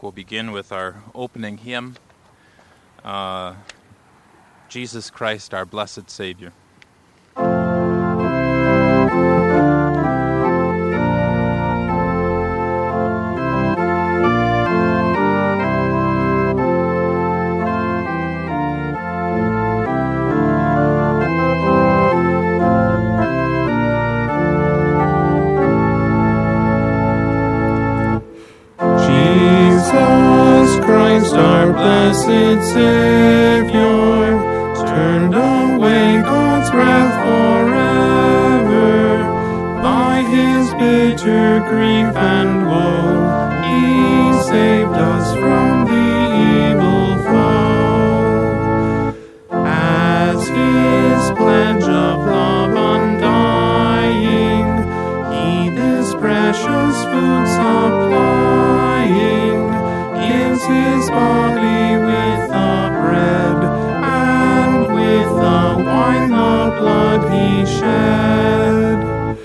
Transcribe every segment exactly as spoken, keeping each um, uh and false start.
we'll begin with our opening hymn, uh, Jesus Christ, our blessed Savior. Our blessed Savior turned away God's wrath forever. By his bitter grief and woe, he saved us from the evil foe. As his pledge of love undying, he this precious food supplying, gives his body with the bread, and with the wine the blood he shed.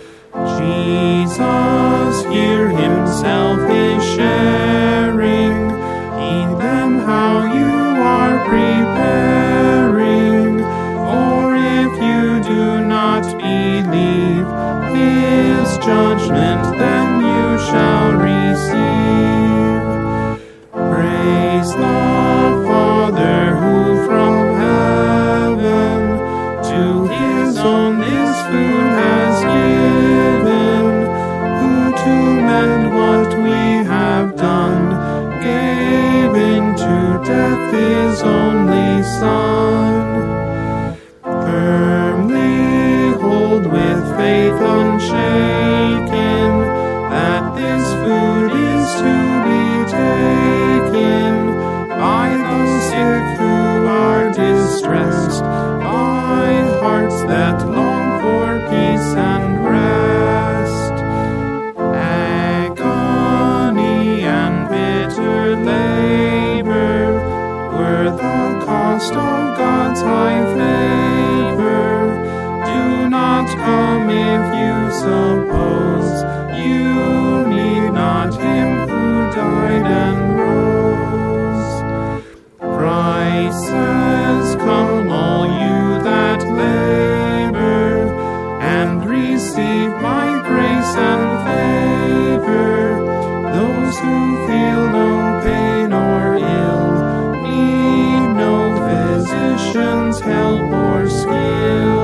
Jesus here himself is sharing, heed them how you are preparing, or if you do not believe his judgment, then you shall receive. Praise the Father who from heaven to his own this food has given, who to mend what we have done gave into death his only Son. Firmly hold with faith unshaken that this food is to be taken by those sick who are distressed, by hearts that long for peace and rest. Agony and bitter labor were the cost of God's high favor. Do not come if you suppose you need not him who died and rose. Christ says, come all you that labor, and receive my grace and favor. Those who feel no pain or ill need no physician's help or skill.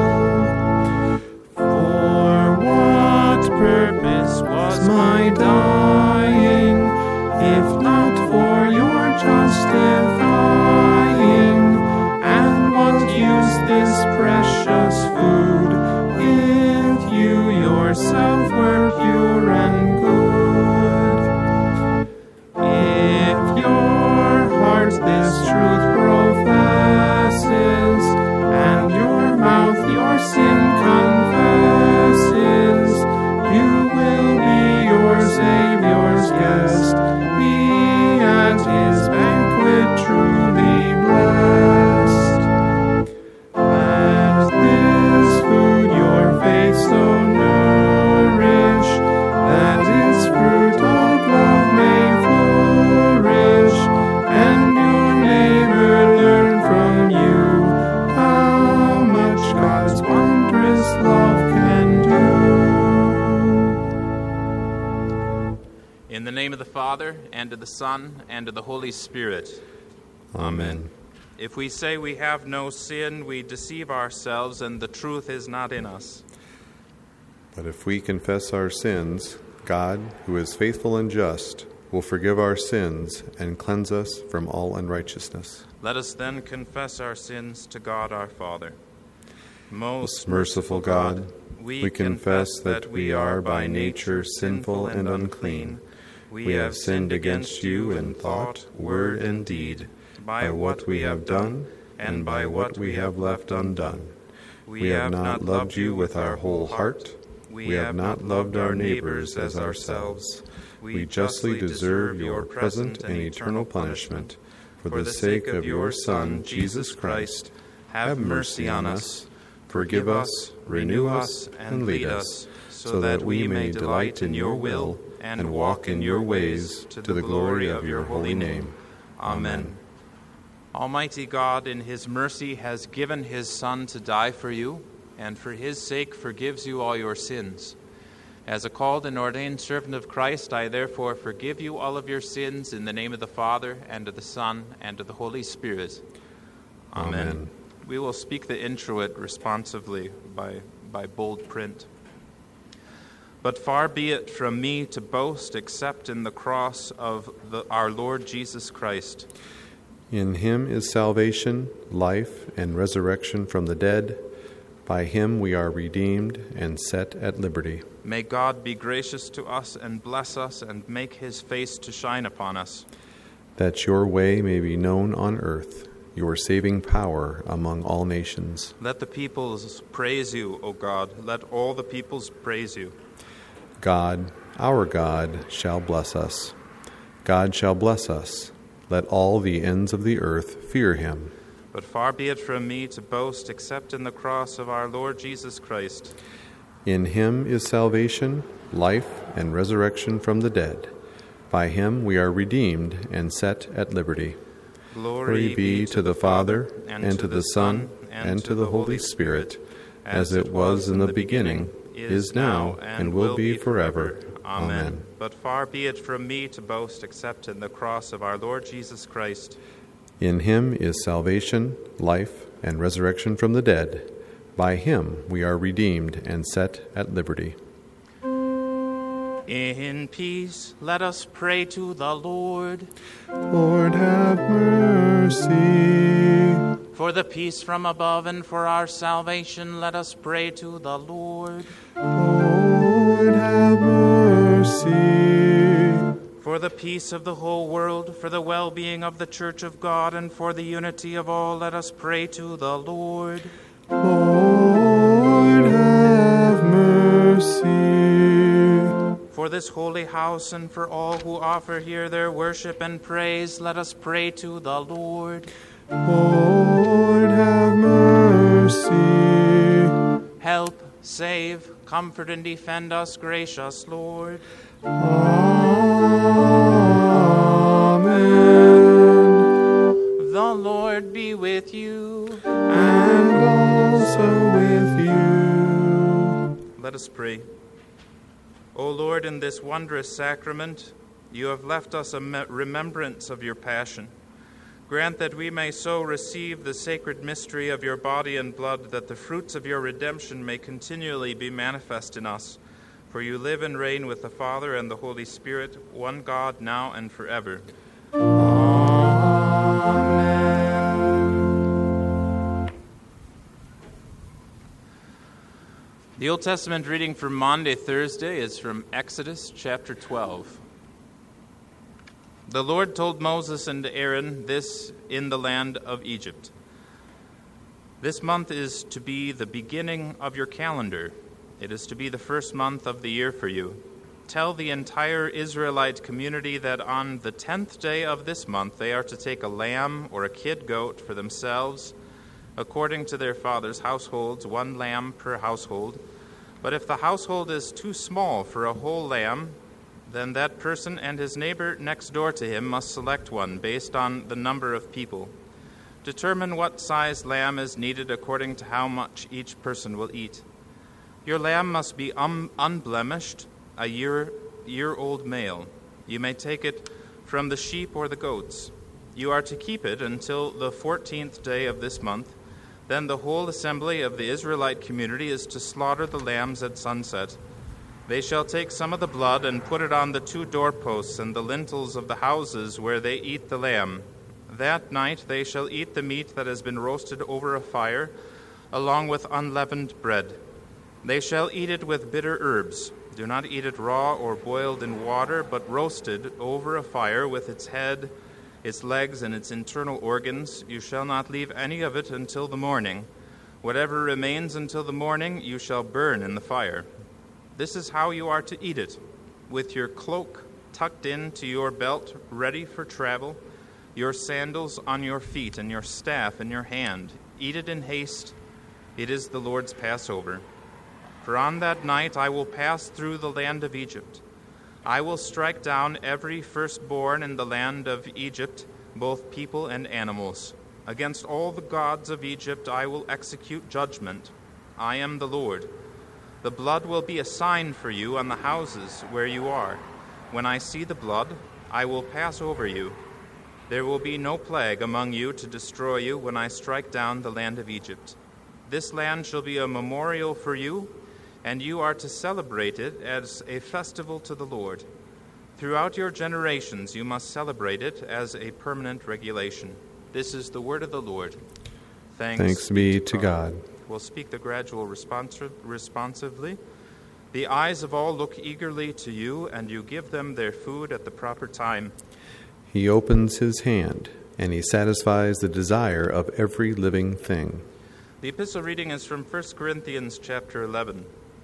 For what purpose was my dying, if not for your justifying? And what use this precious food if you yourself were pure and good? If your heart this truth professes, and your mouth your sin confesses, you will be your Savior's guest, be at his banquet truly blessed. Let this food your faith so nourish, that its fruit of love may flourish, and your neighbor learn from you how much God's wondrous love can do. In the name of the Father, and of the Son, and of the Holy Spirit. Amen. If we say we have no sin, we deceive ourselves, and the truth is not in us. But if we confess our sins, God, who is faithful and just, will forgive our sins and cleanse us from all unrighteousness. Let us then confess our sins to God our Father. Most merciful God, we confess that we are by nature sinful and unclean. We have sinned against you in thought, word, and deed, by what we have done and by what we have left undone. We have not loved you with our whole heart. We have not loved our neighbors as ourselves. We justly deserve your present and eternal punishment. For the sake of your Son, Jesus Christ, have mercy on us, forgive us, renew us, and lead us, so that we may delight in your will and walk in your ways to the glory of your holy name. Amen. Almighty God, in his mercy, has given his Son to die for you, and for his sake forgives you all your sins. As a called and ordained servant of Christ, I therefore forgive you all of your sins in the name of the Father, and of the Son, and of the Holy Spirit. Amen. Amen. We will speak the introit responsively by, by bold print. But far be it from me to boast except in the cross of the, our Lord Jesus Christ. In him is salvation, life, and resurrection from the dead. By him we are redeemed and set at liberty. May God be gracious to us and bless us and make his face to shine upon us. That your way may be known on earth, your saving power among all nations. Let the peoples praise you, O God. Let all the peoples praise you. God, our God, shall bless us. God shall bless us. Let all the ends of the earth fear him. But far be it from me to boast except in the cross of our Lord Jesus Christ. In him is salvation, life, and resurrection from the dead. By him we are redeemed and set at liberty. Glory be to the Father, and to the Son, and to the Holy Spirit, as it was in the beginning, is now, and will be forever. Amen. But far be it from me to boast except in the cross of our Lord Jesus Christ. In him is salvation, life, and resurrection from the dead. By him we are redeemed and set at liberty. In peace, let us pray to the Lord. Lord, have mercy. For the peace from above and for our salvation, let us pray to the Lord. Lord, have mercy. For the peace of the whole world, for the well-being of the Church of God, and for the unity of all, let us pray to the Lord. Lord, have mercy. For this holy house and for all who offer here their worship and praise, let us pray to the Lord. Lord, have mercy. Help, save, comfort, and defend us, gracious Lord. Amen. The Lord be with you. And also with you. Let us pray. O Lord, in this wondrous sacrament, you have left us a remembrance of your passion. Grant that we may so receive the sacred mystery of your body and blood, that the fruits of your redemption may continually be manifest in us. For you live and reign with the Father and the Holy Spirit, one God, now and forever. Amen. The Old Testament reading for Maundy, Thursday is from Exodus chapter twelve. The Lord told Moses and Aaron this in the land of Egypt. This month is to be the beginning of your calendar. It is to be the first month of the year for you. Tell the entire Israelite community that on the tenth day of this month they are to take a lamb or a kid goat for themselves, according to their fathers' households, one lamb per household. But if the household is too small for a whole lamb, then that person and his neighbor next door to him must select one based on the number of people. Determine what size lamb is needed according to how much each person will eat. Your lamb must be un- unblemished, a year, year-old male. You may take it from the sheep or the goats. You are to keep it until the fourteenth day of this month. Then the whole assembly of the Israelite community is to slaughter the lambs at sunset. They shall take some of the blood and put it on the two doorposts and the lintels of the houses where they eat the lamb. That night they shall eat the meat that has been roasted over a fire, along with unleavened bread. They shall eat it with bitter herbs. Do not eat it raw or boiled in water, but roasted over a fire with its head, its legs, and its internal organs. You shall not leave any of it until the morning. Whatever remains until the morning you shall burn in the fire. This is how you are to eat it, with your cloak tucked into your belt, ready for travel, your sandals on your feet, and your staff in your hand. Eat it in haste. It is the Lord's Passover. For on that night I will pass through the land of Egypt. I will strike down every firstborn in the land of Egypt, both people and animals. Against all the gods of Egypt I will execute judgment. I am the Lord. The blood will be a sign for you on the houses where you are. When I see the blood, I will pass over you. There will be no plague among you to destroy you when I strike down the land of Egypt. This land shall be a memorial for you, and you are to celebrate it as a festival to the Lord. Throughout your generations you must celebrate it as a permanent regulation. This is the word of the Lord. Thanks, Thanks be to God. God. We'll speak the gradual responsi- responsively. The eyes of all look eagerly to you, and you give them their food at the proper time. He opens his hand, and he satisfies the desire of every living thing. The epistle reading is from First Corinthians chapter eleven.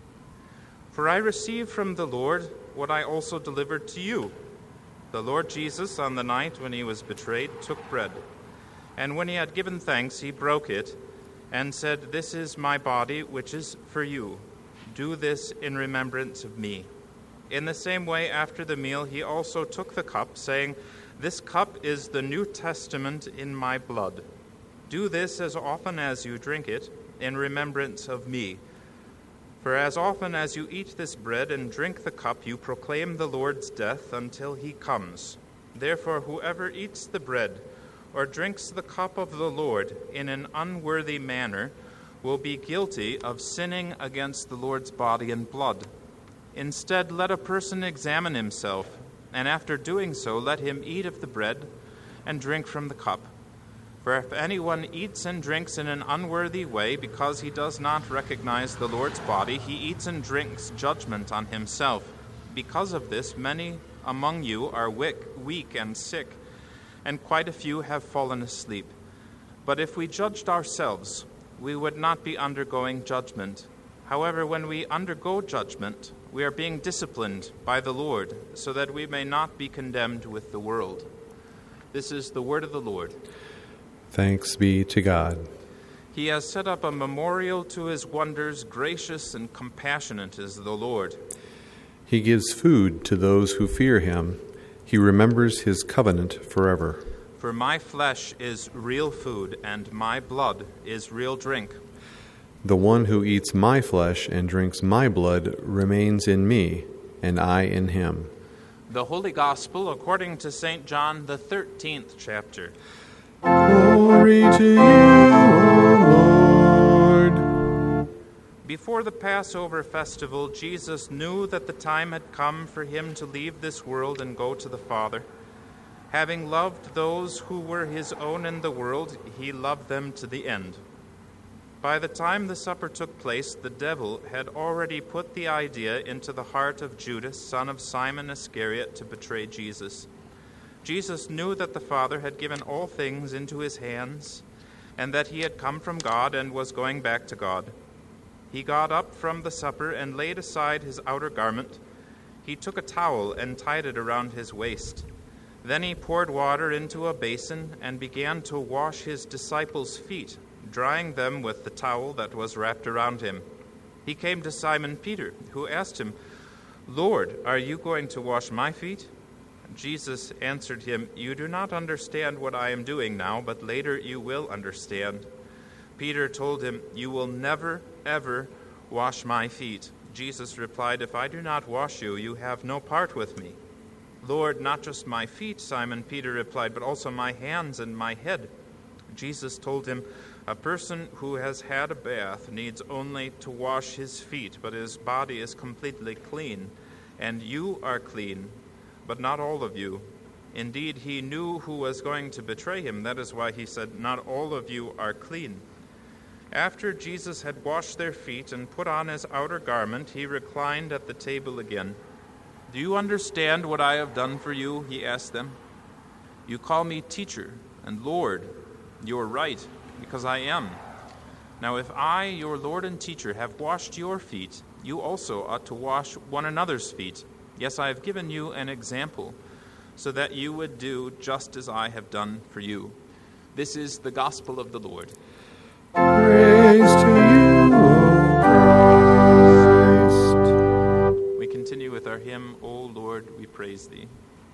For I received from the Lord what I also delivered to you. The Lord Jesus, on the night when he was betrayed, took bread. And when he had given thanks, he broke it and said, "This is my body, which is for you. Do this in remembrance of me." In the same way, after the meal, he also took the cup, saying, "This cup is the New Testament in my blood. Do this as often as you drink it in remembrance of me. For as often as you eat this bread and drink the cup, you proclaim the Lord's death until he comes. Therefore, whoever eats the bread or drinks the cup of the Lord in an unworthy manner will be guilty of sinning against the Lord's body and blood. Instead, let a person examine himself, and after doing so, let him eat of the bread and drink from the cup. For if anyone eats and drinks in an unworthy way because he does not recognize the Lord's body, he eats and drinks judgment on himself. Because of this, many among you are weak and sick, and quite a few have fallen asleep. But if we judged ourselves, we would not be undergoing judgment. However, when we undergo judgment, we are being disciplined by the Lord, so that we may not be condemned with the world." This is the word of the Lord. Thanks be to God. He has set up a memorial to his wonders. Gracious and compassionate is the Lord. He gives food to those who fear him. He remembers his covenant forever. For my flesh is real food, and my blood is real drink. The one who eats my flesh and drinks my blood remains in me, and I in him. The Holy Gospel according to Saint John, the thirteenth chapter. Glory to you, O Lord. Before the Passover festival, Jesus knew that the time had come for him to leave this world and go to the Father. Having loved those who were his own in the world, he loved them to the end. By the time the supper took place, the devil had already put the idea into the heart of Judas, son of Simon Iscariot, to betray Jesus. Jesus knew that the Father had given all things into his hands, and that he had come from God and was going back to God. He got up from the supper and laid aside his outer garment. He took a towel and tied it around his waist. Then he poured water into a basin and began to wash his disciples' feet, drying them with the towel that was wrapped around him. He came to Simon Peter, who asked him, "Lord, are you going to wash my feet?" Jesus answered him, "You do not understand what I am doing now, but later you will understand." Peter told him, "You will never, ever wash my feet." Jesus replied, "If I do not wash you, you have no part with me." "Lord, not just my feet," Simon Peter replied, "but also my hands and my head." Jesus told him, "A person who has had a bath needs only to wash his feet, but his body is completely clean. And you are clean, but not all of you." Indeed, he knew who was going to betray him. That is why he said, "Not all of you are clean." After Jesus had washed their feet and put on his outer garment, he reclined at the table again. "Do you understand what I have done for you?" he asked them. "You call me teacher and Lord. You are right, because I am. Now if I, your Lord and teacher, have washed your feet, you also ought to wash one another's feet. Yes, I have given you an example, so that you would do just as I have done for you." This is the gospel of the Lord. Praise to you, O Christ. We continue with our hymn, "O Lord, we praise thee.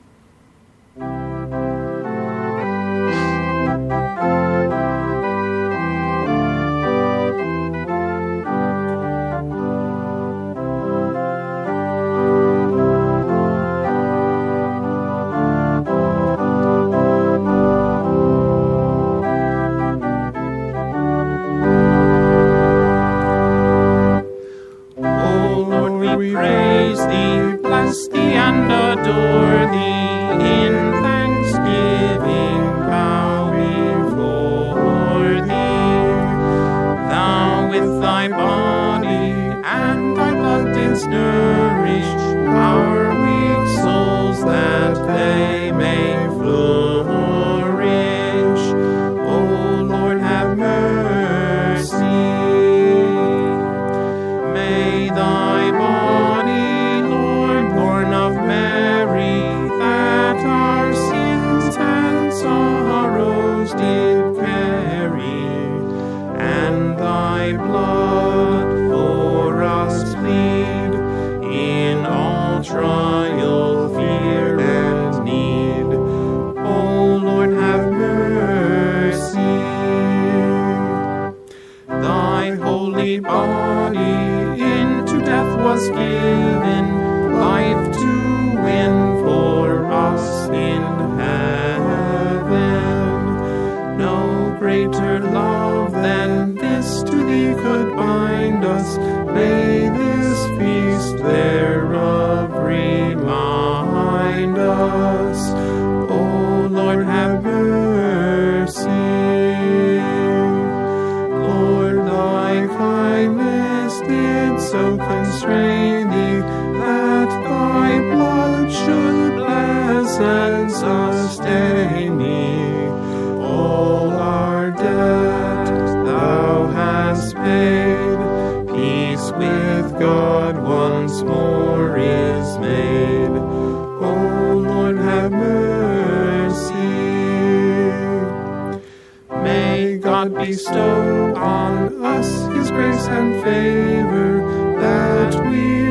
Bestow on us his grace and favor, that we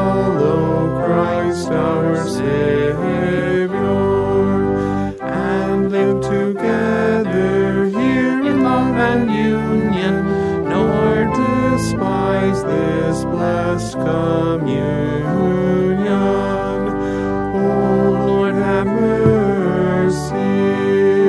follow Christ our Savior, and live together here in love and union, nor despise this blessed communion. O Lord, have mercy.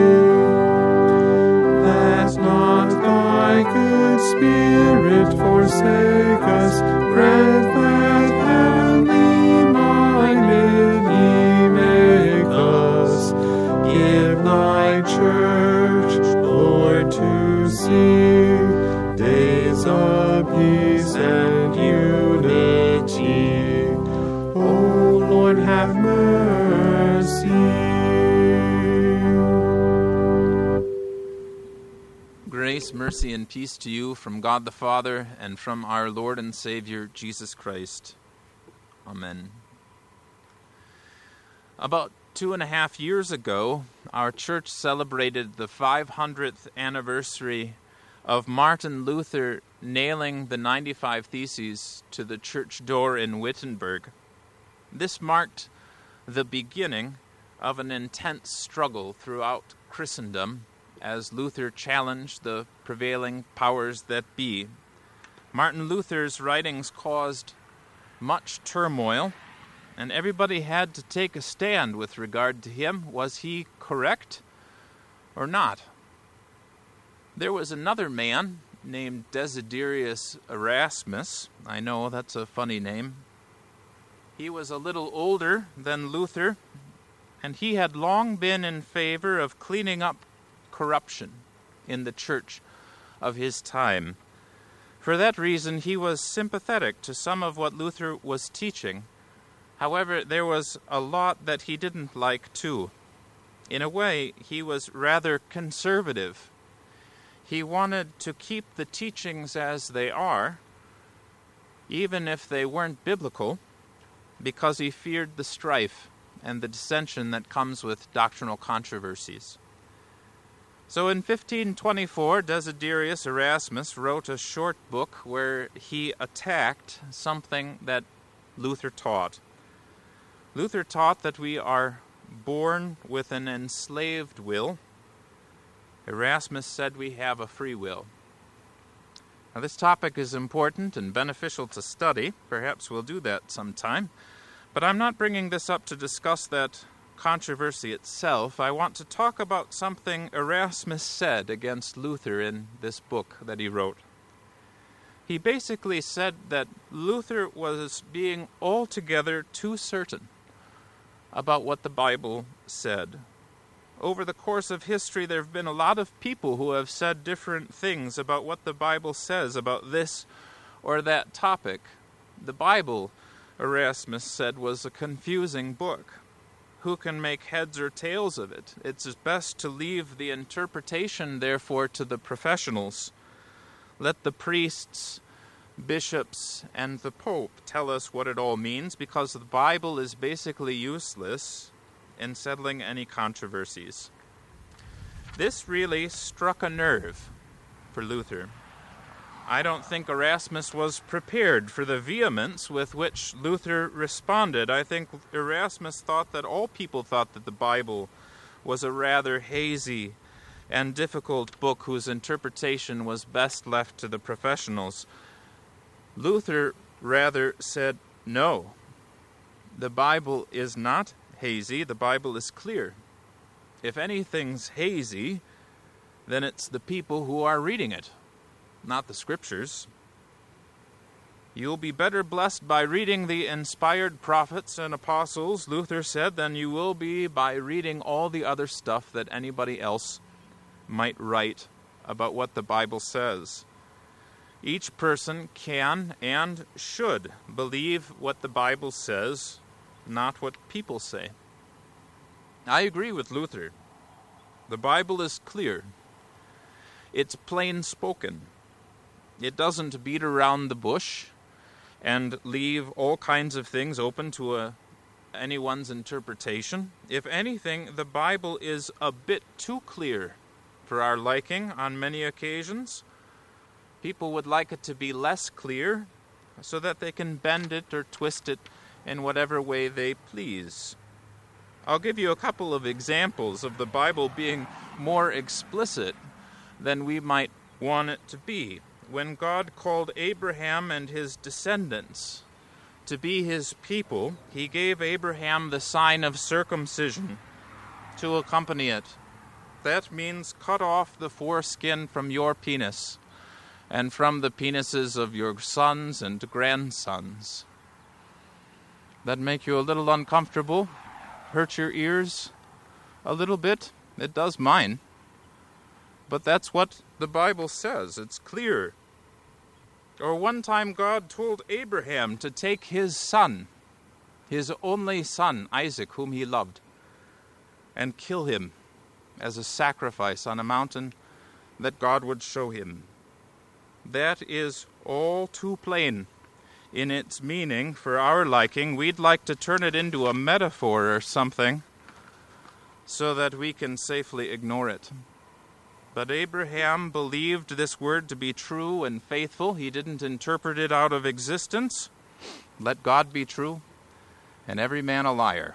Spirit, forsake us, grant that heavenly minded ye make us. Give thy church, Lord, to see days of peace and unity. O Lord, have mercy. Grace, mercy, and peace to you from God the Father and from our Lord and Savior, Jesus Christ. Amen. About two and a half years ago, our church celebrated the five hundredth anniversary of Martin Luther nailing the ninety-five Theses to the church door in Wittenberg. This marked the beginning of an intense struggle throughout Christendom as Luther challenged the prevailing powers that be. Martin Luther's writings caused much turmoil, and everybody had to take a stand with regard to him. Was he correct or not? There was another man named Desiderius Erasmus. I know, that's a funny name. He was a little older than Luther, and he had long been in favor of cleaning up corruption in the church of his time. For that reason, he was sympathetic to some of what Luther was teaching. However, there was a lot that he didn't like too. In a way, he was rather conservative. He wanted to keep the teachings as they are, even if they weren't biblical, because he feared the strife and the dissension that comes with doctrinal controversies. So in fifteen twenty-four, Desiderius Erasmus wrote a short book where he attacked something that Luther taught. Luther taught that we are born with an enslaved will. Erasmus said we have a free will. Now, this topic is important and beneficial to study. Perhaps we'll do that sometime. But I'm not bringing this up to discuss that controversy itself. I want to talk about something Erasmus said against Luther in this book that he wrote. He basically said that Luther was being altogether too certain about what the Bible said. Over the course of history, there have been a lot of people who have said different things about what the Bible says about this or that topic. The Bible, Erasmus said, was a confusing book. Who can make heads or tails of it? It's best to leave the interpretation, therefore, to the professionals. Let the priests, bishops, and the Pope tell us what it all means, because the Bible is basically useless in settling any controversies. This really struck a nerve for Luther. I don't think Erasmus was prepared for the vehemence with which Luther responded. I think Erasmus thought that all people thought that the Bible was a rather hazy and difficult book whose interpretation was best left to the professionals. Luther rather said, no, the Bible is not hazy, the Bible is clear. If anything's hazy, then it's the people who are reading it, not the Scriptures. You'll be better blessed by reading the inspired prophets and apostles, Luther said, than you will be by reading all the other stuff that anybody else might write about what the Bible says. Each person can and should believe what the Bible says, not what people say. I agree with Luther. The Bible is clear. It's plain spoken. It doesn't beat around the bush and leave all kinds of things open to a, anyone's interpretation. If anything, the Bible is a bit too clear for our liking on many occasions. People would like it to be less clear so that they can bend it or twist it in whatever way they please. I'll give you a couple of examples of the Bible being more explicit than we might want it to be. When God called Abraham and his descendants to be his people, he gave Abraham the sign of circumcision to accompany it. That means cut off the foreskin from your penis and from the penises of your sons and grandsons. That make you a little uncomfortable? Hurt your ears a little bit? It does mine. But that's what the Bible says. It's clear. Or one time God told Abraham to take his son, his only son, Isaac, whom he loved, and kill him as a sacrifice on a mountain that God would show him. That is all too plain in its meaning for our liking. We'd like to turn it into a metaphor or something so that we can safely ignore it. But Abraham believed this word to be true and faithful. He didn't interpret it out of existence. Let God be true, and every man a liar.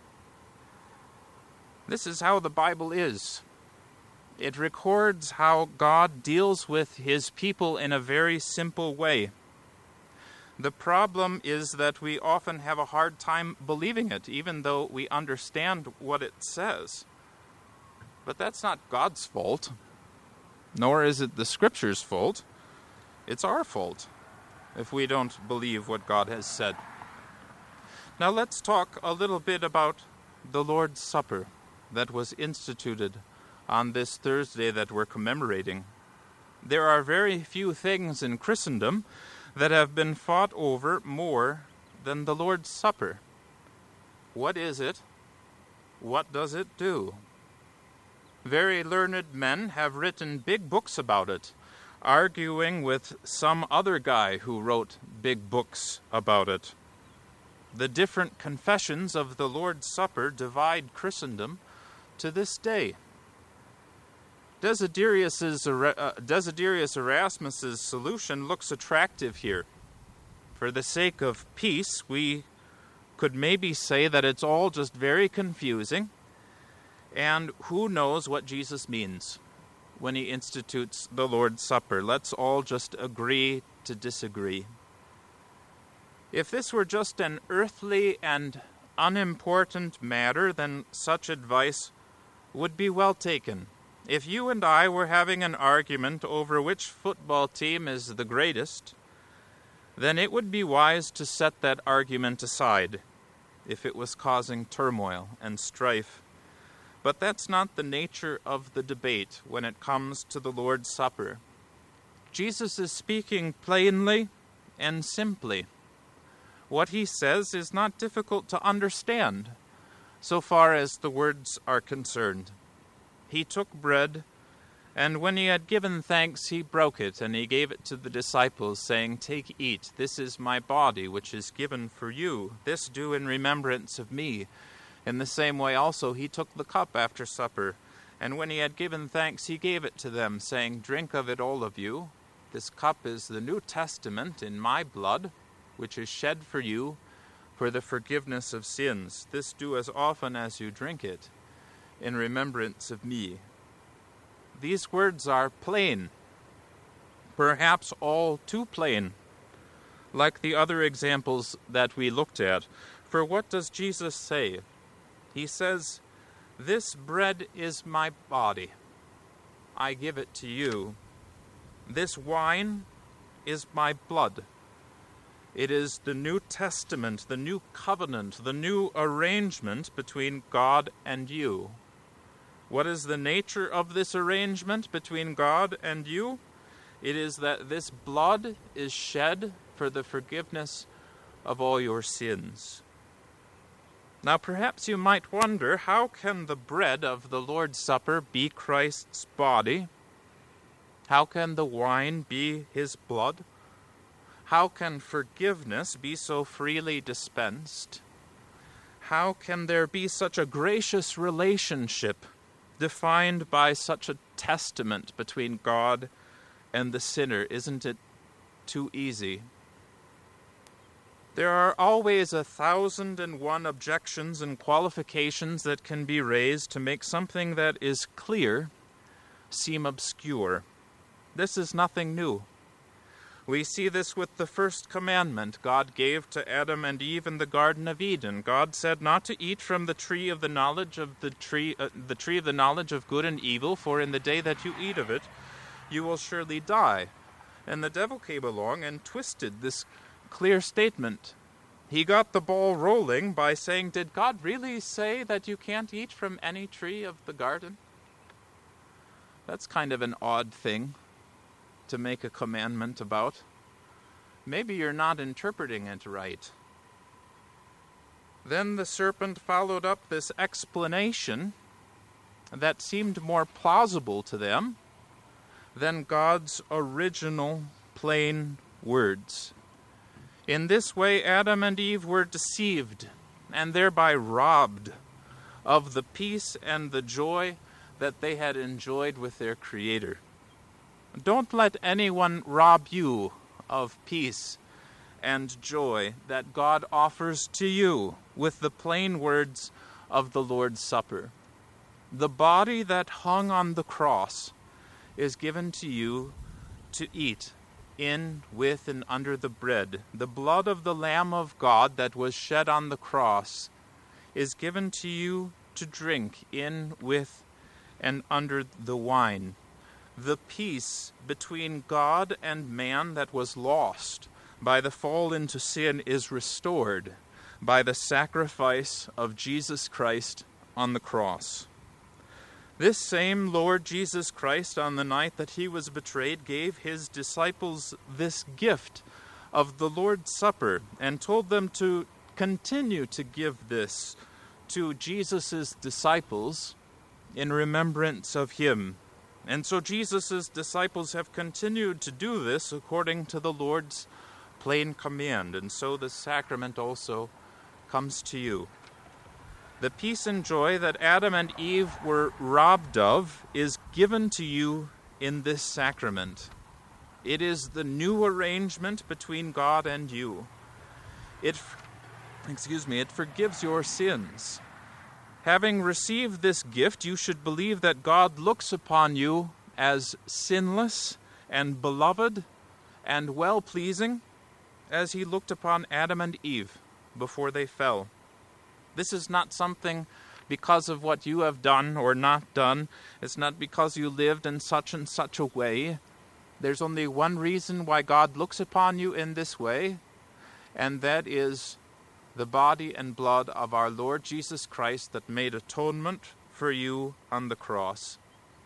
This is how the Bible is. It records how God deals with his people in a very simple way. The problem is that we often have a hard time believing it, even though we understand what it says. But that's not God's fault, nor is it the Scripture's fault. It's our fault if we don't believe what God has said. Now let's talk a little bit about the Lord's Supper that was instituted on this Thursday that we're commemorating. There are very few things in Christendom that have been fought over more than the Lord's Supper. What is it? What does it do? Very learned men have written big books about it, arguing with some other guy who wrote big books about it. The different confessions of the Lord's Supper divide Christendom to this day. Desiderius's, uh, Desiderius Erasmus's solution looks attractive here. For the sake of peace, we could maybe say that it's all just very confusing, and who knows what Jesus means when he institutes the Lord's Supper. Let's all just agree to disagree. If this were just an earthly and unimportant matter, then such advice would be well taken. If you and I were having an argument over which football team is the greatest, then it would be wise to set that argument aside if it was causing turmoil and strife. But that's not the nature of the debate when it comes to the Lord's Supper. Jesus is speaking plainly and simply. What he says is not difficult to understand, so far as the words are concerned. He took bread, and when he had given thanks, he broke it, and he gave it to the disciples, saying, "Take, eat, this is my body, which is given for you. This do in remembrance of me." In the same way also he took the cup after supper, and when he had given thanks, he gave it to them, saying, "Drink of it, all of you. This cup is the New Testament in my blood, which is shed for you for the forgiveness of sins. This do as often as you drink it in remembrance of me." These words are plain, perhaps all too plain, like the other examples that we looked at. For what does Jesus say? He says, "This bread is my body. I give it to you. This wine is my blood. It is the New Testament, the new covenant, the new arrangement between God and you." What is the nature of this arrangement between God and you? It is that this blood is shed for the forgiveness of all your sins. Now perhaps you might wonder, how can the bread of the Lord's Supper be Christ's body? How can the wine be his blood? How can forgiveness be so freely dispensed? How can there be such a gracious relationship defined by such a testament between God and the sinner? Isn't it too easy? There are always a thousand and one objections and qualifications that can be raised to make something that is clear seem obscure. This is nothing new. We see this with the first commandment God gave to Adam and Eve in the Garden of Eden. God said not to eat from the tree of the knowledge of the tree, uh, the tree of the knowledge of good and evil, for in the day that you eat of it, you will surely die. And the devil came along and twisted this clear statement. He got the ball rolling by saying, "Did God really say that you can't eat from any tree of the garden?" That's kind of an odd thing to make a commandment about. Maybe you're not interpreting it right. Then the serpent followed up this explanation that seemed more plausible to them than God's original plain words. In this way, Adam and Eve were deceived and thereby robbed of the peace and the joy that they had enjoyed with their Creator. Don't let anyone rob you of peace and joy that God offers to you with the plain words of the Lord's Supper. The body that hung on the cross is given to you to eat in, with, and under the bread. The blood of the Lamb of God that was shed on the cross is given to you to drink in, with, and under the wine. The peace between God and man that was lost by the fall into sin is restored by the sacrifice of Jesus Christ on the cross. This same Lord Jesus Christ, on the night that he was betrayed, gave his disciples this gift of the Lord's Supper and told them to continue to give this to Jesus' disciples in remembrance of him. And so Jesus' disciples have continued to do this according to the Lord's plain command, and so the sacrament also comes to you. The peace and joy that Adam and Eve were robbed of is given to you in this sacrament. It is the new arrangement between God and you. It excuse me, it forgives your sins. Having received this gift, you should believe that God looks upon you as sinless and beloved and well-pleasing as he looked upon Adam and Eve before they fell. This is not something because of what you have done or not done. It's not because you lived in such and such a way. There's only one reason why God looks upon you in this way, and that is the body and blood of our Lord Jesus Christ that made atonement for you on the cross.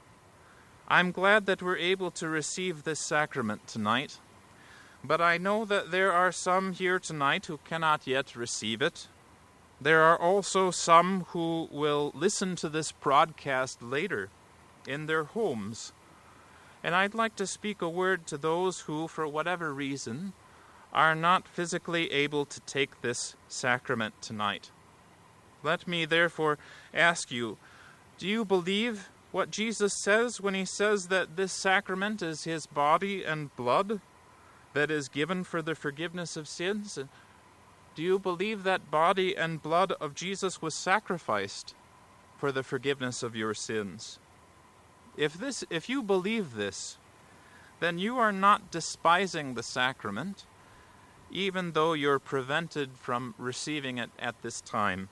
I'm glad that we're able to receive this sacrament tonight, but I know that there are some here tonight who cannot yet receive it. There are also some who will listen to this broadcast later in their homes, and I'd like to speak a word to those who, for whatever reason, are not physically able to take this sacrament tonight. Let me therefore ask you, do you believe what Jesus says when he says that this sacrament is his body and blood that is given for the forgiveness of sins? Do you believe that body and blood of Jesus was sacrificed for the forgiveness of your sins? If this, if you believe this, then you are not despising the sacrament, even though you're prevented from receiving it at this time.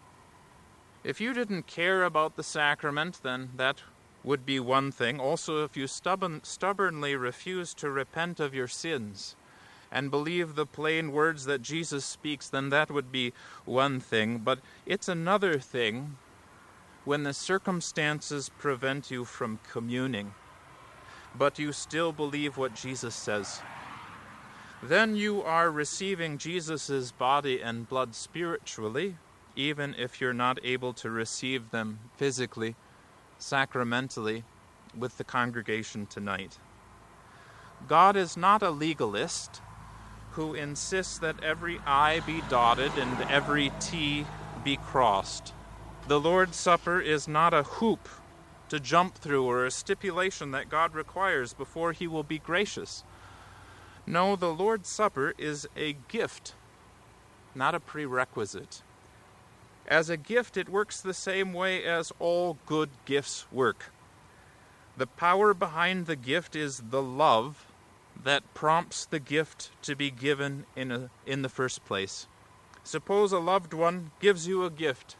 If you didn't care about the sacrament, then that would be one thing. Also, if you stubborn, stubbornly refuse to repent of your sins and believe the plain words that Jesus speaks, then that would be one thing. But it's another thing when the circumstances prevent you from communing, but you still believe what Jesus says. Then you are receiving Jesus' body and blood spiritually, even if you're not able to receive them physically, sacramentally, with the congregation tonight. God is not a legalist who insists that every I be dotted and every T be crossed. The Lord's Supper is not a hoop to jump through or a stipulation that God requires before he will be gracious. No, the Lord's Supper is a gift, not a prerequisite. As a gift, it works the same way as all good gifts work. The power behind the gift is the love that prompts the gift to be given in a, in the first place. Suppose a loved one gives you a gift.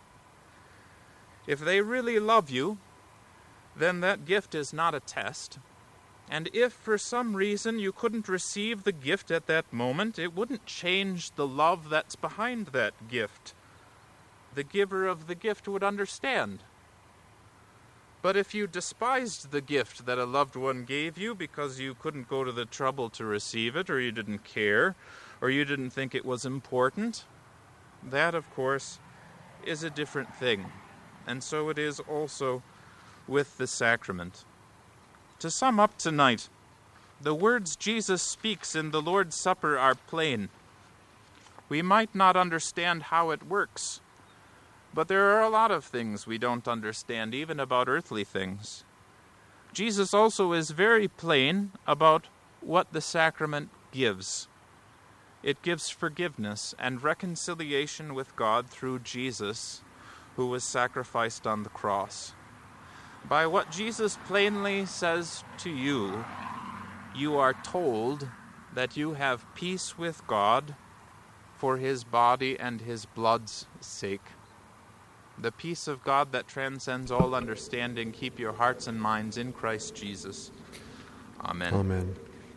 If they really love you, then that gift is not a test. And if for some reason you couldn't receive the gift at that moment, it wouldn't change the love that's behind that gift. The giver of the gift would understand. But if you despised the gift that a loved one gave you because you couldn't go to the trouble to receive it, or you didn't care, or you didn't think it was important, that, of course, is a different thing. And so it is also with the sacrament. To sum up tonight, the words Jesus speaks in the Lord's Supper are plain. We might not understand how it works, but there are a lot of things we don't understand, even about earthly things. Jesus also is very plain about what the sacrament gives. It gives forgiveness and reconciliation with God through Jesus, who was sacrificed on the cross. By what Jesus plainly says to you, you are told that you have peace with God for his body and his blood's sake. The peace of God that transcends all understanding, keep your hearts and minds in Christ Jesus. Amen. Amen.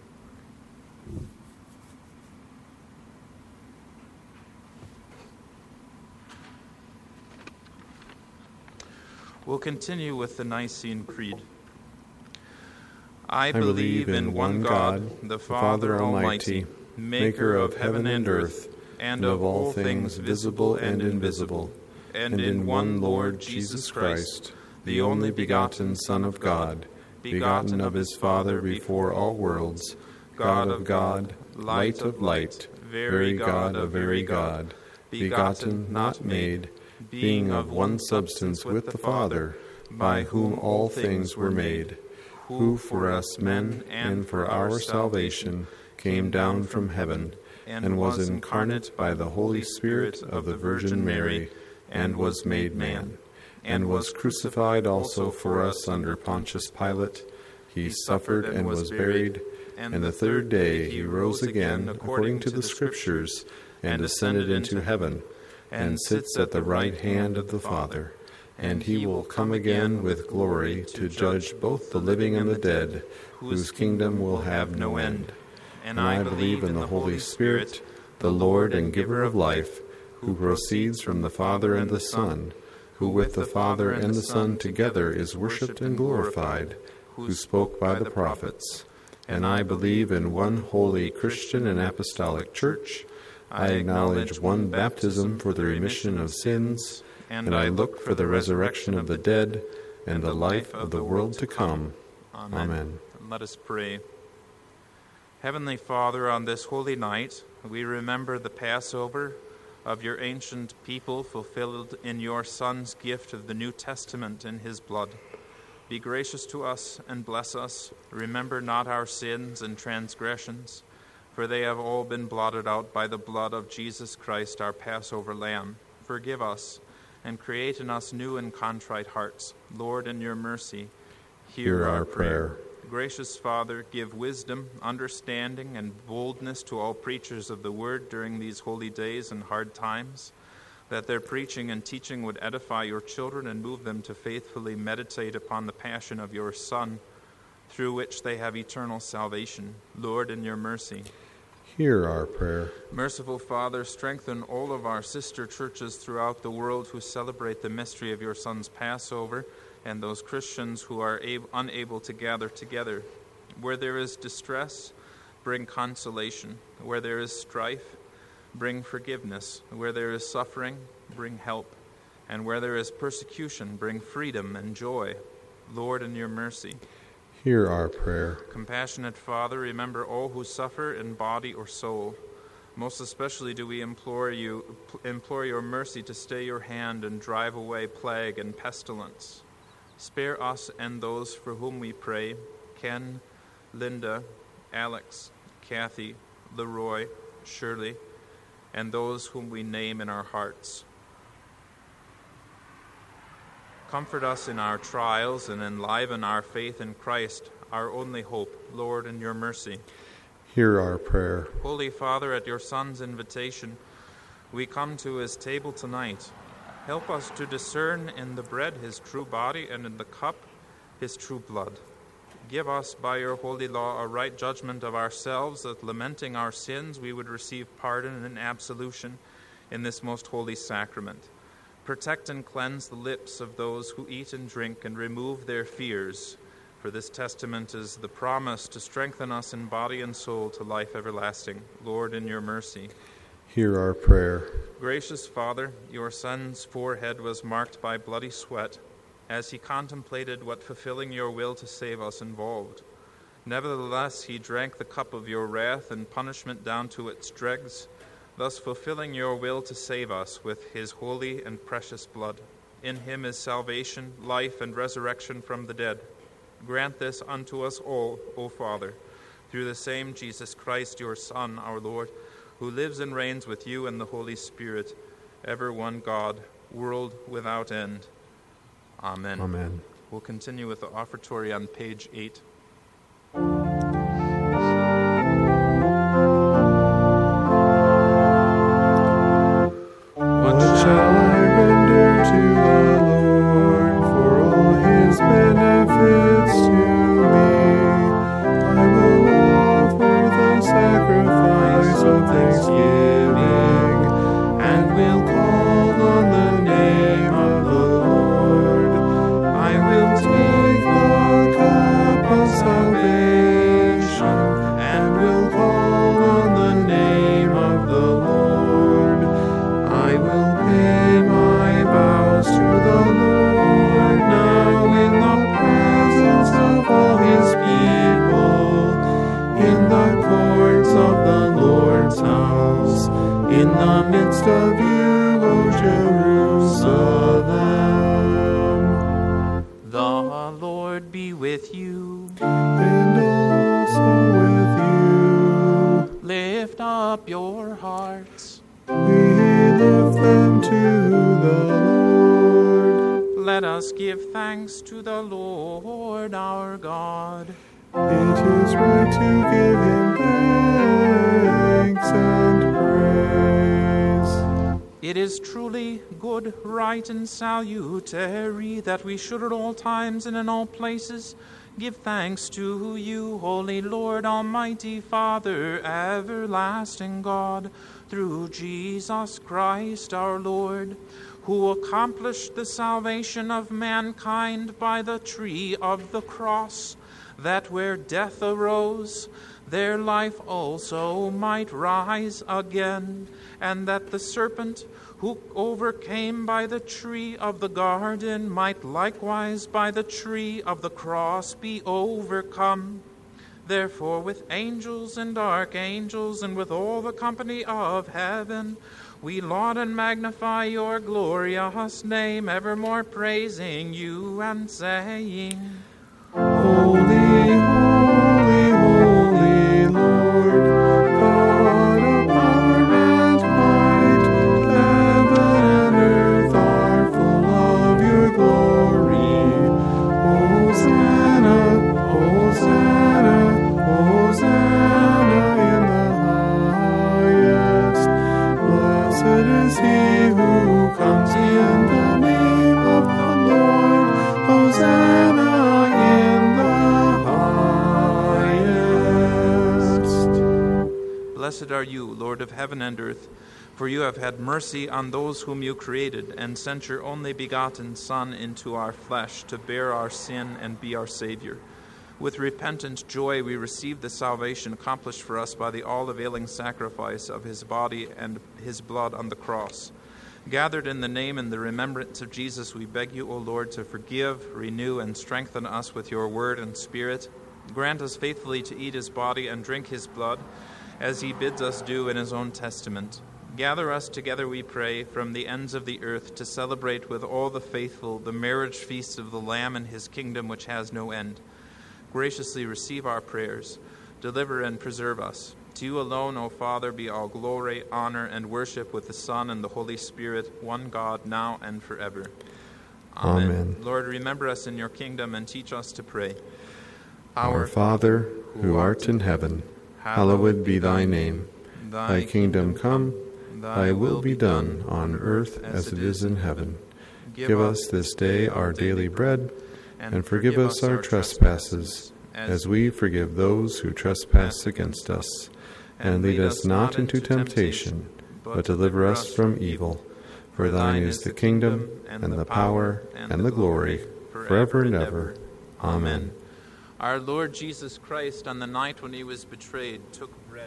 We'll continue with the Nicene Creed. I, I believe in one God, the Father Almighty, maker of heaven and earth, and of all things visible and invisible, and in one Lord Jesus Christ, the only begotten Son of God, begotten of his Father before all worlds, God of God, light of light, very God of very God, begotten, not made, being of one substance with the Father, by whom all things were made, who for us men and for our salvation came down from heaven, and was incarnate by the Holy Spirit of the Virgin Mary, and was made man, and was crucified also for us under Pontius Pilate. He suffered and was buried, and the third day he rose again according to the Scriptures, and ascended into heaven, and sits at the right hand of the Father. And he will come again with glory to judge both the living and the dead, whose kingdom will have no end. And I believe in the Holy Spirit, the Lord and giver of life, who proceeds from the Father and the Son, who with the Father and the Son together is worshipped and glorified, who spoke by the prophets. And I believe in one holy Christian and apostolic church. I acknowledge one baptism for the remission of sins, and I look for the resurrection of the dead and the life of the world to come. Amen. Amen. Let us pray. Heavenly Father, on this holy night, we remember the Passover of your ancient people fulfilled in your Son's gift of the New Testament in his blood. Be gracious to us and bless us. Remember not our sins and transgressions, for they have all been blotted out by the blood of Jesus Christ, our Passover Lamb. Forgive us, and create in us new and contrite hearts. Lord, in your mercy, hear, hear our, our prayer. prayer. Gracious Father, give wisdom, understanding, and boldness to all preachers of the word during these holy days and hard times, that their preaching and teaching would edify your children and move them to faithfully meditate upon the passion of your Son, through which they have eternal salvation. Lord, in your mercy, hear our prayer. Merciful Father, strengthen all of our sister churches throughout the world who celebrate the mystery of your Son's Passover, and those Christians who are ab- unable to gather together. Where there is distress, bring consolation. Where there is strife, bring forgiveness. Where there is suffering, bring help. And where there is persecution, bring freedom and joy. Lord, in your mercy, hear our prayer. Compassionate Father, remember all who suffer in body or soul. Most especially do we implore you, implore your mercy to stay your hand and drive away plague and pestilence. Spare us and those for whom we pray, Ken, Linda, Alex, Kathy, Leroy, Shirley, and those whom we name in our hearts. Comfort us in our trials and enliven our faith in Christ, our only hope. Lord, in your mercy, hear our prayer. Holy Father, at your Son's invitation, we come to his table tonight. Help us to discern in the bread his true body and in the cup his true blood. Give us by your holy law a right judgment of ourselves, that lamenting our sins we would receive pardon and absolution in this most holy sacrament. Protect and cleanse the lips of those who eat and drink, and remove their fears, for this testament is the promise to strengthen us in body and soul to life everlasting. Lord, in your mercy, hear our prayer. Gracious Father, your Son's forehead was marked by bloody sweat as he contemplated what fulfilling your will to save us involved. Nevertheless, he drank the cup of your wrath and punishment down to its dregs, thus fulfilling your will to save us with his holy and precious blood. In him is salvation, life, and resurrection from the dead. Grant this unto us all, O Father, through the same Jesus Christ, your Son, our Lord, who lives and reigns with you and the Holy Spirit, ever one God, world without end. Amen. Amen. We'll continue with the offertory on page eight. What shall I render to the Lord for all his benefits to me? I will offer the sacrifice of thanksgiving, and will call on the name of the Lord. I will take the cup of salvation, and will call on the name of the Lord. I will pay my vows to the Lord now in the presence of all his people, in the courts of the Lord's house, in the midst of you, O Jerusalem. The Lord be with you. And also with you. Lift up up your hearts. We lift them to the Lord. Let us give thanks to the Lord our God. It is right to give him thanks and praise. It is truly good, right, and salutary that we should at all times and in all places give thanks to you, Holy Lord, Almighty Father, everlasting God, through Jesus Christ our Lord, who accomplished the salvation of mankind by the tree of the cross, that where death arose, their life also might rise again, and that the serpent who overcame by the tree of the garden might likewise by the tree of the cross be overcome. Therefore, with angels and archangels and with all the company of heaven, we laud and magnify your glorious name, evermore praising you and saying, Holy, holy, holy Lord, God of power and might, heaven and earth are full of your glory. Hosanna, Hosanna, Hosanna in the highest. Blessed is he who comes in the name of the Lord. Hosanna in the highest. Blessed are you, Lord of heaven and earth, for you have had mercy on those whom you created, and sent your only begotten Son into our flesh to bear our sin and be our Savior. With repentant joy we receive the salvation accomplished for us by the all-availing sacrifice of his body and his blood on the cross. Gathered in the name and the remembrance of Jesus, we beg you, O Lord, to forgive, renew, and strengthen us with your word and spirit. Grant us faithfully to eat his body and drink his blood, as he bids us do in his own testament. Gather us together, we pray, from the ends of the earth to celebrate with all the faithful the marriage feast of the Lamb and his kingdom which has no end. Graciously receive our prayers. Deliver and preserve us. To you alone, O Father, be all glory, honor, and worship with the Son and the Holy Spirit, one God, now and forever. Amen. Amen. Lord, remember us in your kingdom and teach us to pray. Our Father, who art in heaven, hallowed be thy name. Thy kingdom come, thy will be done on earth as it is in heaven. Give us this day our daily bread, and forgive us our trespasses, as we forgive those who trespass against us. And lead us not into temptation, but deliver us from evil. For thine is the kingdom, and the power, and the glory, forever and ever. Amen. Our Lord Jesus Christ, on the night when he was betrayed, took bread.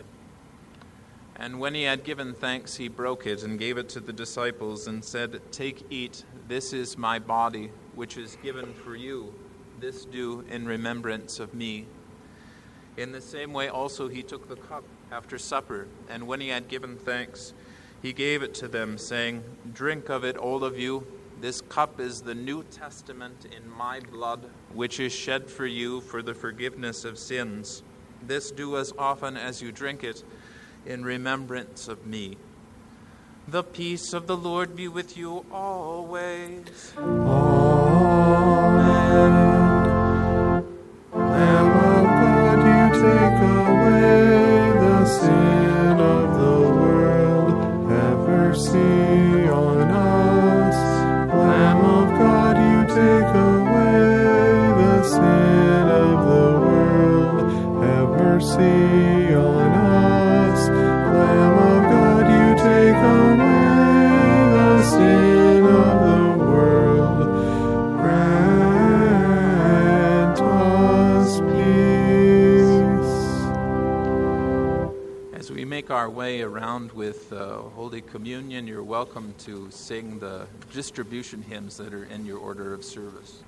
And when he had given thanks, he broke it and gave it to the disciples and said, Take, eat, this is my body, which is given for you. This do in remembrance of me. In the same way also he took the cup after supper, and when he had given thanks, he gave it to them, saying, Drink of it, all of you. This cup is the New Testament in my blood, which is shed for you for the forgiveness of sins. This do as often as you drink it in remembrance of me. The peace of the Lord be with you always. Amen. Lamb of God, you take away the sin of the world. Have mercy on us. Lamb of God, you take away the sin of the world. Have mercy on us. Lamb of God, you take away the sin of the world. Grant us peace. As we make our way around with uh, Holy Communion, you're welcome to sing the distribution hymns that are in your order of service.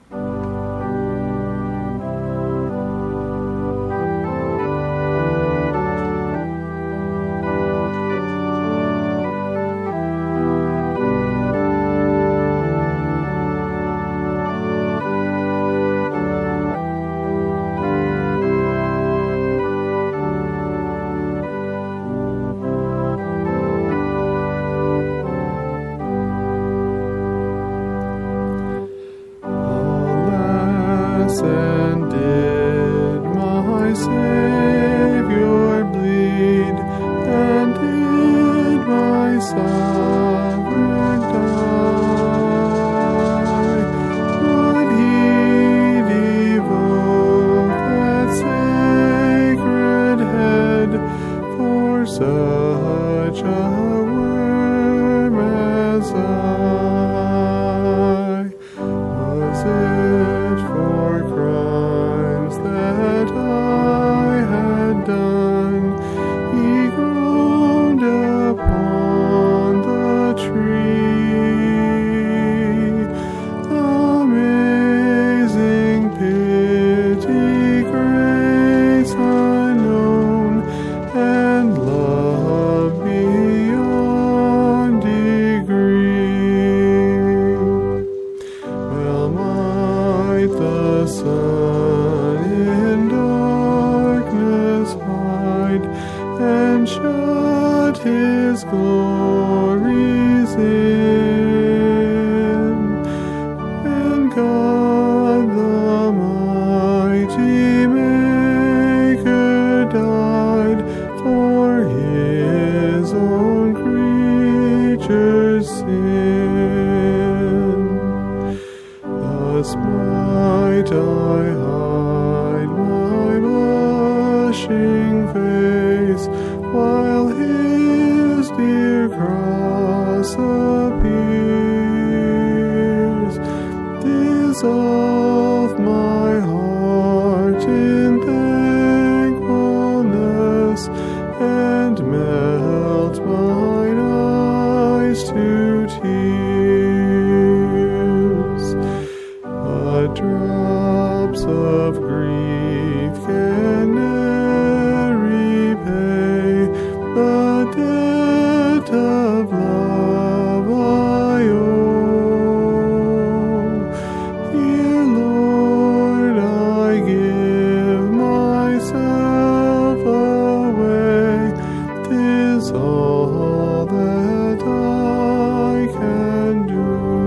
heart in thankfulness, and melt mine eyes to tears. But drops of grief can ne'er repay the debt of love I owe. Dear Lord, I give myself away. 'Tis all that I can do.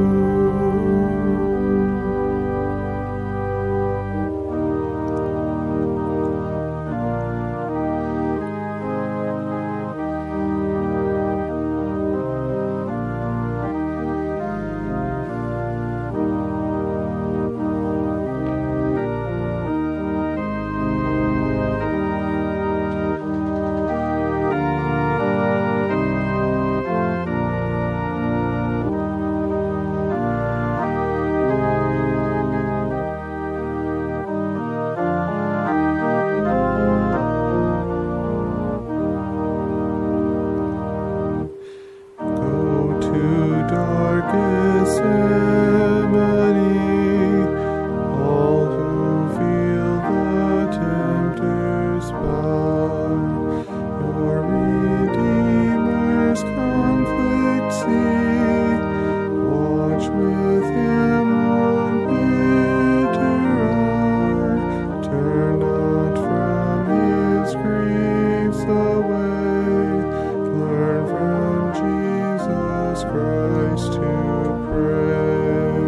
Go to dark Gethsemane, all who feel the tempter's power. Your Redeemer's conflict see, watch with him one bitter hour. Turn not from his griefs away, learn from Jesus Christ to pray.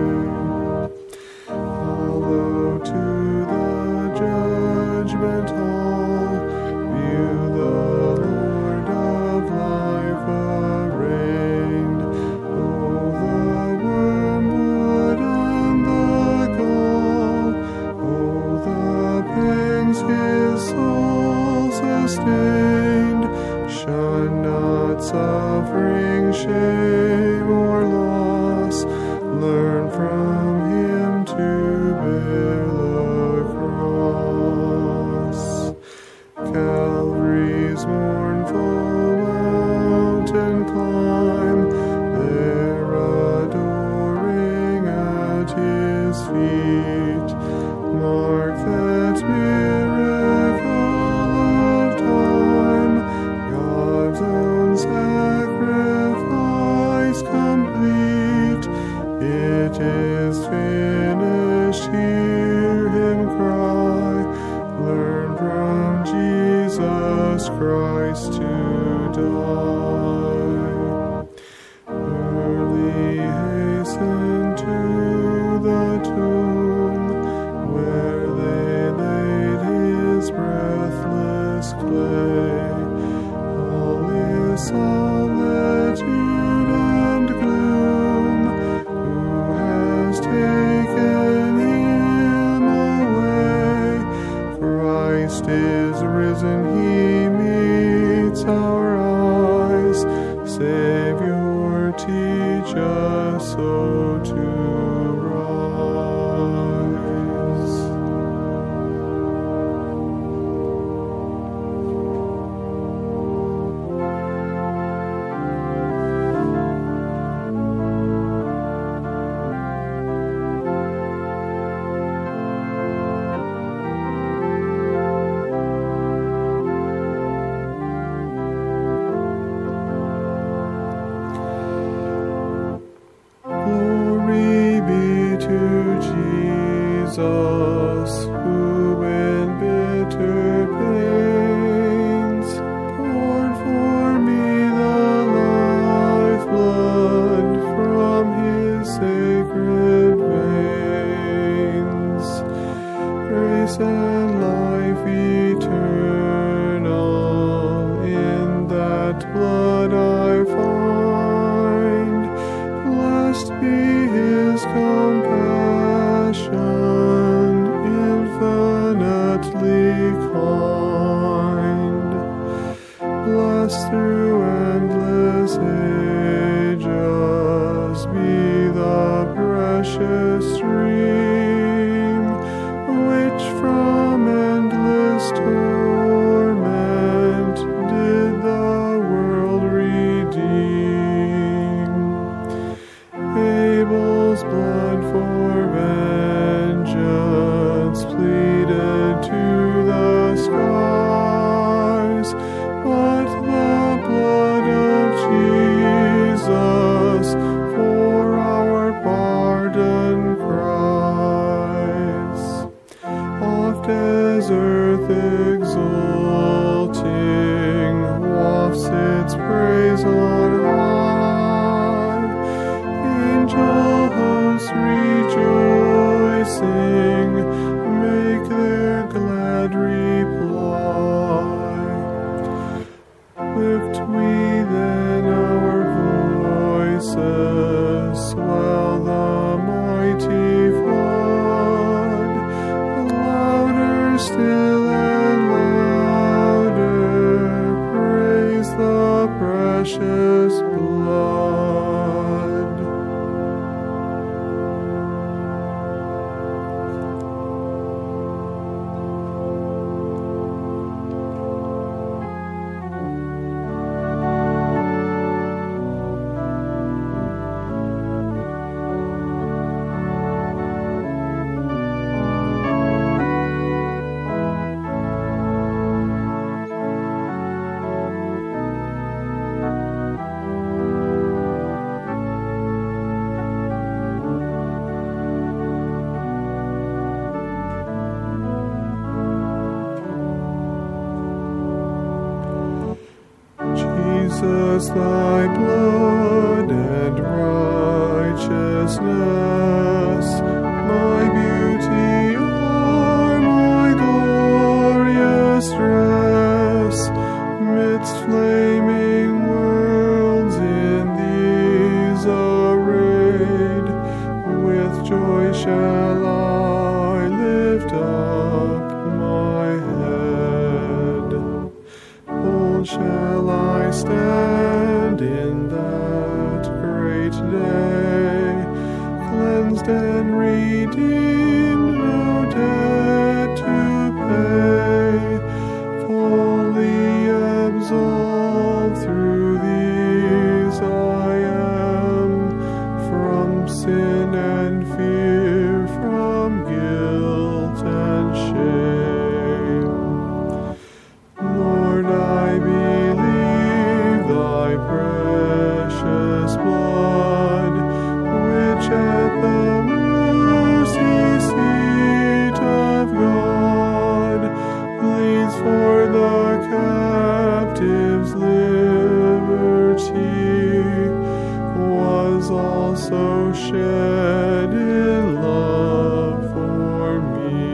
Follow to the judgment hall, view the Lord of life arraigned. Oh, the wormwood and the gall, oh, the pangs his soul sustained. Shun not suffering, shame, or loss. Learn from him to bear the cross. Calvary's mournful mountain climb, there adoring at his feet. Mark that miracle of time, God's own sacrifice complete. It is finished, hear him cry. Learn from Jesus Christ to die. Early hasten to the tomb, where they laid his breathless clay. All is solitude and gloom. Who has taken him away? Christ is risen, he meets our eyes. Savior, teach us so to rise. Glory be to Jesus, who in bitter pains poured for me the lifeblood from his sacred veins. Grace and life eternal in that blood I find. Blessed be his compassion, infinitely kind. Blessed through endless ages be the precious stream which from his earth exalting, wafts its praise on high. Angel hosts rejoicing, make their glad reply. Lift we then our voices, swell the mighty flood, louder still and louder, praise the precious blood. Jesus, thy blood and righteousness, my beauty are my glorious dress. Midst flaming worlds in these arrayed, with joy shall I lift up my head. Bold shall I stand in that great day, cleansed and redeemed, no debt to pay, fully absolved through these I am, from sin and fear, from guilt and shame. Lord, I believe thy precious blood, which at the mercy seat of God pleads for the captive's liberty, was also shed in love for me.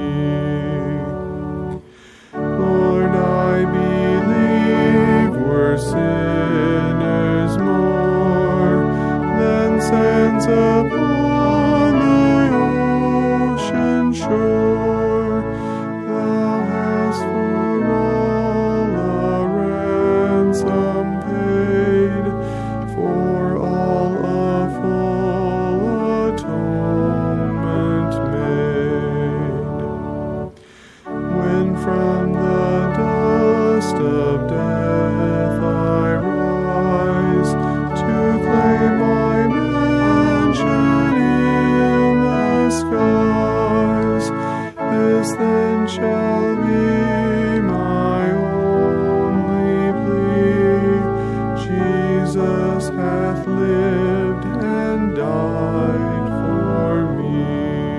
Lord, I believe we're sinners more than sands upon the ocean shore. Thou hast for all a ransom paid, for all a full atonement made. When from the dust of death I rise to claim my mansion in the skies, this then shall be my only plea. Jesus hath lived and died for me.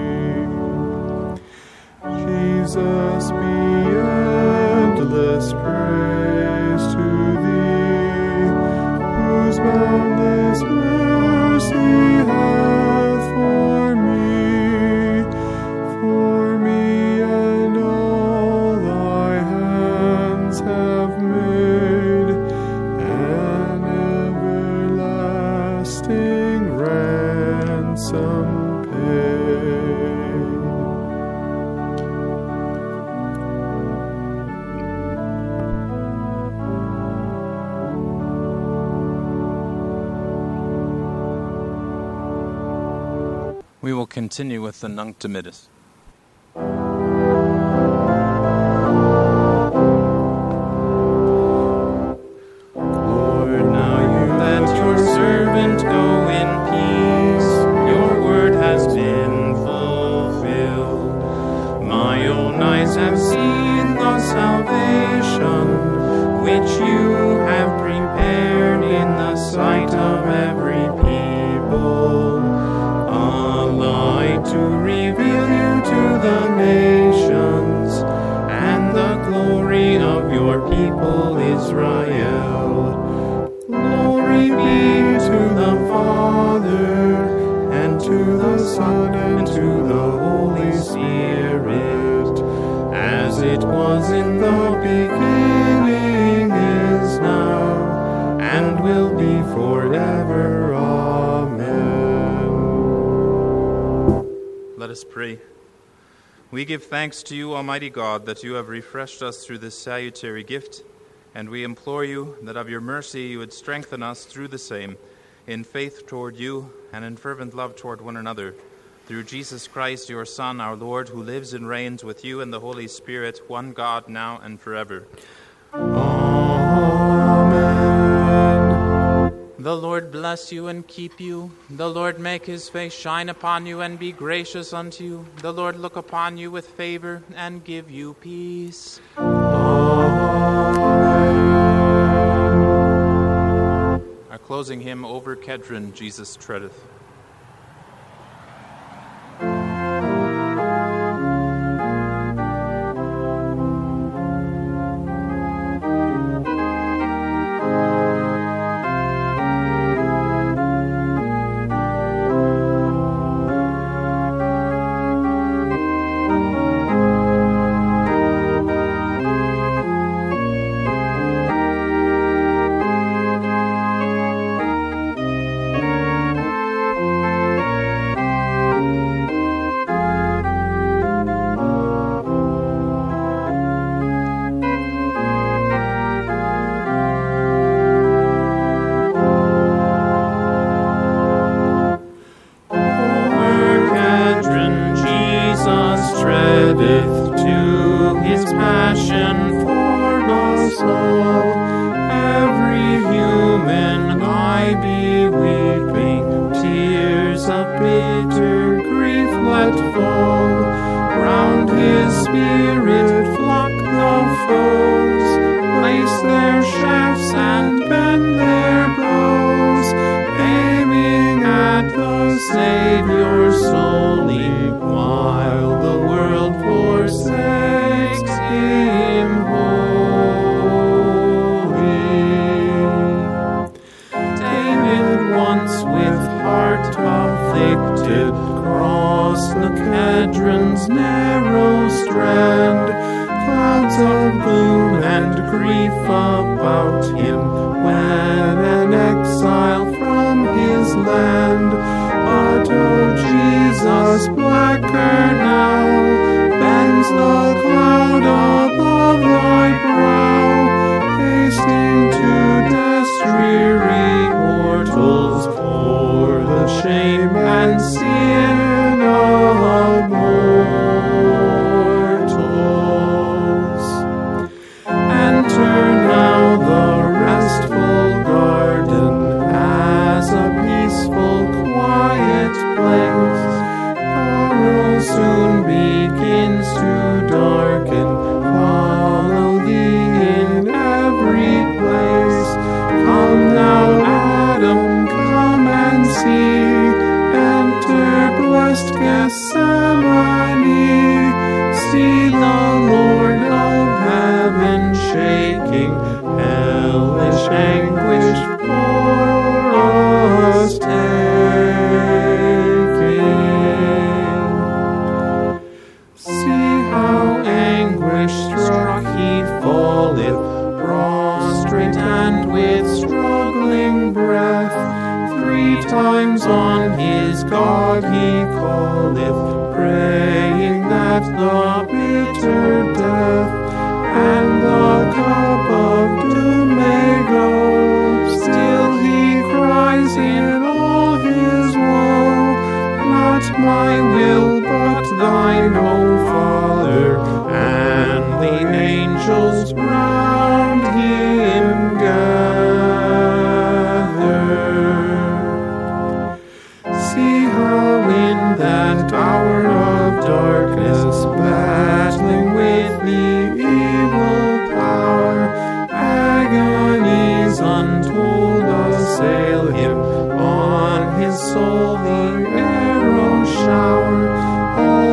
Jesus, be endless praise to thee, whose boundless mercy hath for me, for me and all thy hands have made, an everlasting ransom paid. We will continue with the Nunc Dimittis. Lord, now you let your servant go in peace. Your word has been fulfilled. My own eyes have seen the salvation which you have prepared in the sight of every people. To reveal you people Israel. Glory be to the Father, and to the Son, and to the Holy Spirit, as it was in the beginning, is now, and will be forever. Amen. Let us pray. We give thanks to you, Almighty God, that you have refreshed us through this salutary gift, and we implore you that of your mercy you would strengthen us through the same, in faith toward you and in fervent love toward one another, through Jesus Christ, your Son, our Lord, who lives and reigns with you and the Holy Spirit, one God, now and forever. Amen. The Lord bless you and keep you. The Lord make his face shine upon you and be gracious unto you. The Lord look upon you with favor and give you peace. Amen. Our closing hymn, Over Kedron, Jesus Treadeth.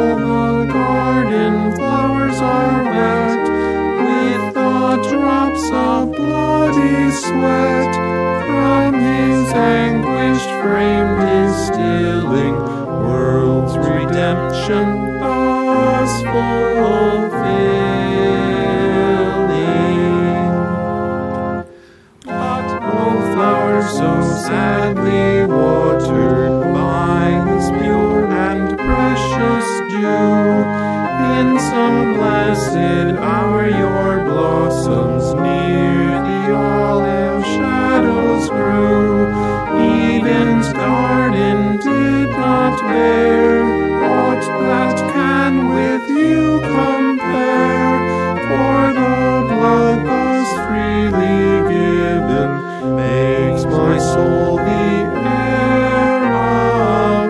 Drops sweat, from his anguished frame distilling world's redemption thus fulfilling. But no flower so sadly watered by his pure and precious dew, in some blessed hour your blossoms near the olive shadows grew. Eden's garden did not bear aught that can with you compare, for the blood thus freely given makes my soul the heir of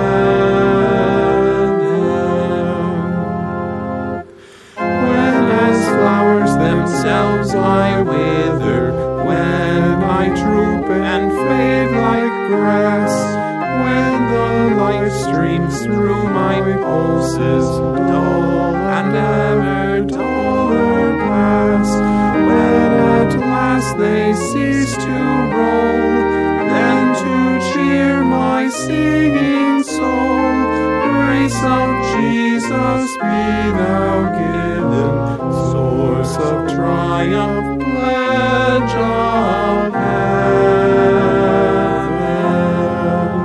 heaven. When as flowers themselves I wither, when I droop and fade like grass, when the life streams through my pulses, dull and ever duller pass, when at last they cease to roll, then to cheer my singing soul, grace of Jesus be thou given, source of triumph, pledge of heaven.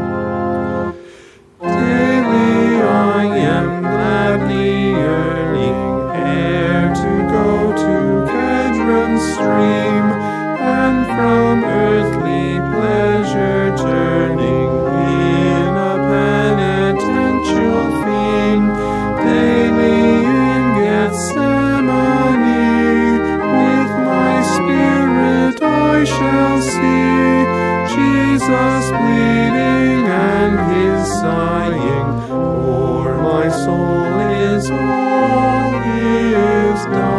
Daily I am gladly yearning ere to go to Kedron's stream, and from earthly pleasure turning in a penitential theme, daily in Gethsemane with my spirit I shall see Jesus bleeding and his sighing, for my soul is all he is done.